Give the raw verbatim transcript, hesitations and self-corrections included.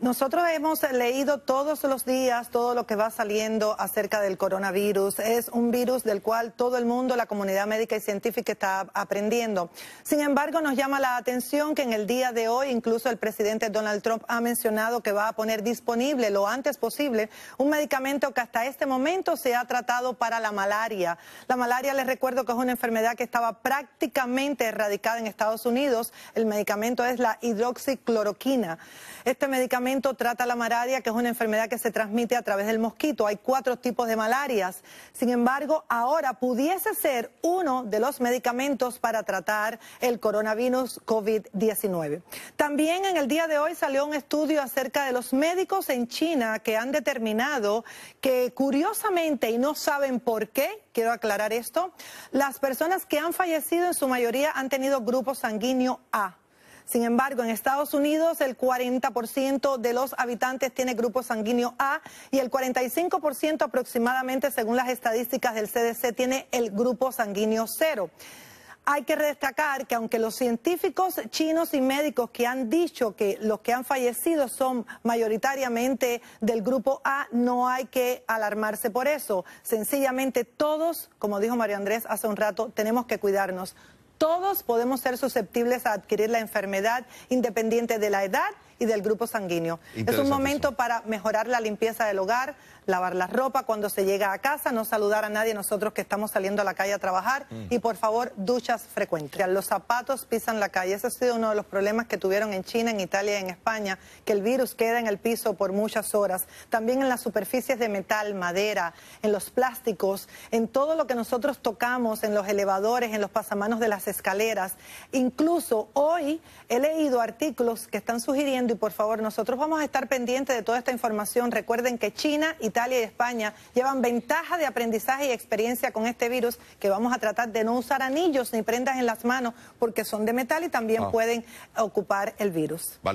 Nosotros hemos leído todos los días todo lo que va saliendo acerca del coronavirus. Es un virus del cual todo el mundo, la comunidad médica y científica está aprendiendo. Sin embargo, nos llama la atención que en el día de hoy, incluso el presidente Donald Trump ha mencionado que va a poner disponible lo antes posible un medicamento que hasta este momento se ha tratado para la malaria. La malaria, les recuerdo que es una enfermedad que estaba prácticamente erradicada en Estados Unidos. El medicamento es la hidroxicloroquina. Este medicamento trata la malaria, que es una enfermedad que se transmite a través del mosquito. Hay cuatro tipos de malarias. Sin embargo, ahora pudiese ser uno de los medicamentos para tratar el coronavirus COVID diecinueve. También en el día de hoy salió un estudio acerca de los médicos en China que han determinado que, curiosamente, y no saben por qué, quiero aclarar esto, las personas que han fallecido en su mayoría han tenido grupo sanguíneo A. Sin embargo, en Estados Unidos el cuarenta por ciento de los habitantes tiene grupo sanguíneo A y el cuarenta y cinco por ciento aproximadamente, según las estadísticas del C D C, tiene el grupo sanguíneo cero. Hay que destacar que aunque los científicos chinos y médicos que han dicho que los que han fallecido son mayoritariamente del grupo A, no hay que alarmarse por eso. Sencillamente todos, como dijo María Andrés hace un rato, tenemos que cuidarnos. Todos podemos ser susceptibles a adquirir la enfermedad independiente de la edad y del grupo sanguíneo. Es un momento para mejorar la limpieza del hogar, lavar la ropa cuando se llega a casa, no saludar a nadie nosotros que estamos saliendo a la calle a trabajar mm. y por favor duchas frecuentes. Los zapatos pisan la calle. Ese ha sido uno de los problemas que tuvieron en China, en Italia y en España, que el virus queda en el piso por muchas horas. También en las superficies de metal, madera, en los plásticos, en todo lo que nosotros tocamos, en los elevadores, en los pasamanos de las escaleras. Incluso hoy he leído artículos que están sugiriendo, y por favor nosotros vamos a estar pendientes de toda esta información. Recuerden que China, Italia y España llevan ventaja de aprendizaje y experiencia con este virus, que vamos a tratar de no usar anillos ni prendas en las manos porque son de metal y también ah. pueden ocupar el virus. Vale.